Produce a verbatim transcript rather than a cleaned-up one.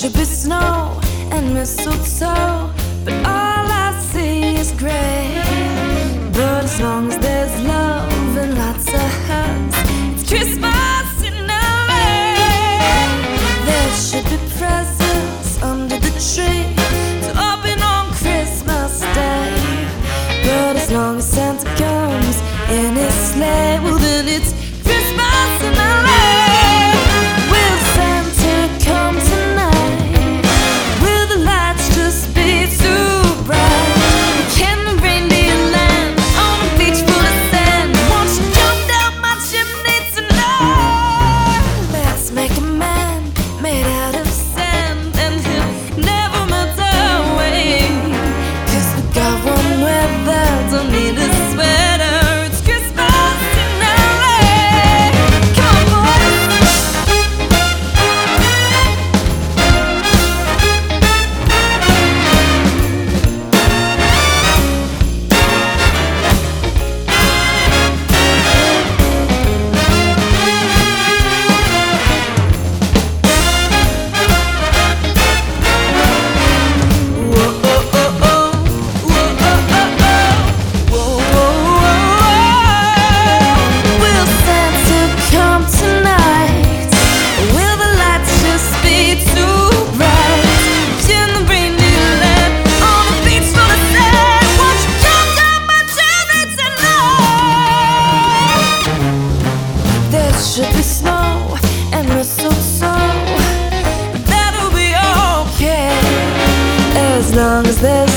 should be snow and mistletoe, but all I see is gray. But as long as there's love and lots of hugs, it's Christmas in L A. There should be presents under the tree to open on Christmas Day. But as long as Santa comes in his sleigh, well then it's Christmas in L A. Will Santa come tonight? Will the lights just be too bright? Can the reindeer land on a beach full of sand? Won't you come down my chimney tonight? Let's make a man made out of sand, and he'll never melt away. 'Cause we got one weather, don't need a sweater. It's Christmas in L A. Come on, should be snow and mistletoe. That'll be okay as long as there's